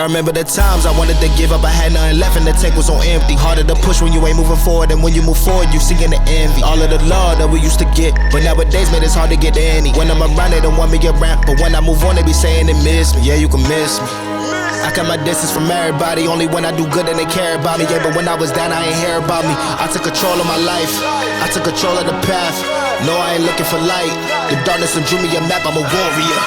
I remember the times I wanted to give up, I had nothing left and the tank was on empty. Harder to push when you ain't moving forward, and when you move forward, you seeing the envy. All of the love that we used to get, but nowadays, man, it's hard to get any. When I'm around, they don't want me around, but when I move on, they be saying they miss me. Yeah, you can miss me. I cut my distance from everybody, only when I do good and they care about me. Yeah, but when I was down, I ain't hear about me. I took control of my life, I took control of the path. No, I ain't looking for light. The darkness and drew me a map, I'm a warrior.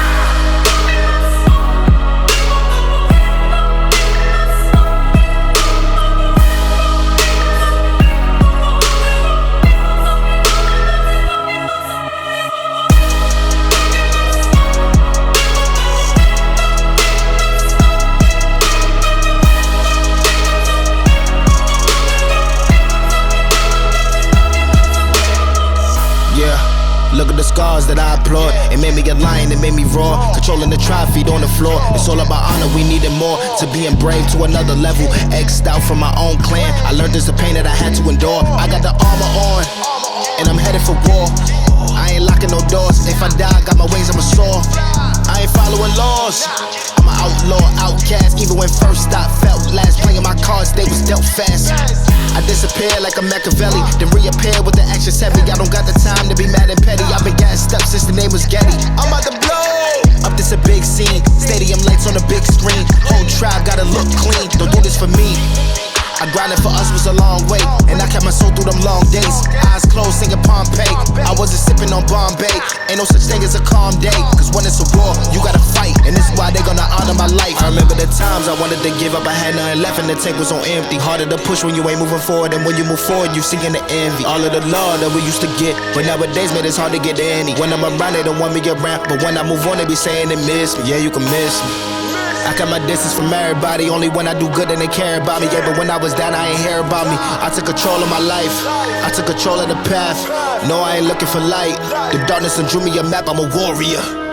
Look at the scars that I applaud. It made me a lion, it made me roar. Controlling the tribe, feet on the floor. It's all about honor, we needed more. To being brave to another level. X'd out from my own clan. I learned this the pain that I had to endure. I got the armor on, and I'm headed for war. I ain't locking no doors. If I die, I got my wings, I'ma soar. I ain't following laws. I'm an outlaw, outcast. Even when first I felt last. Playing my cards, they was dealt fast. I disappeared like a Machiavelli, then reappear with the actions heavy. I don't got the time to be mad and petty. I've been getting steps since the name was Getty. I'm about to blow up, this a big scene. Stadium lights on a big screen. Whole tribe gotta look clean. Don't do this for me. I grinded for us was a long way, and I kept my soul through them long days. Eyes closed, singing Pompeii. I wasn't sipping on Bombay. Ain't no such thing as a calm day, cause when it's a war, you gotta fight, and this is why they gonna honor my life. I remember the times I wanted to give up, I had nothing left and the tank was on empty. Harder to push when you ain't moving forward, and when you move forward, you seeing the envy. All of the love that we used to get, but nowadays, man, it's hard to get any. When I'm around, they don't want me around, but when I move on, they be saying they miss me. Yeah, you can miss me. I cut my distance from everybody, only when I do good and they care about me. Yeah, but when I was down, I ain't hear about me. I took control of my life, I took control of the path. No, I ain't looking for light. The darkness and drew me a map, I'm a warrior.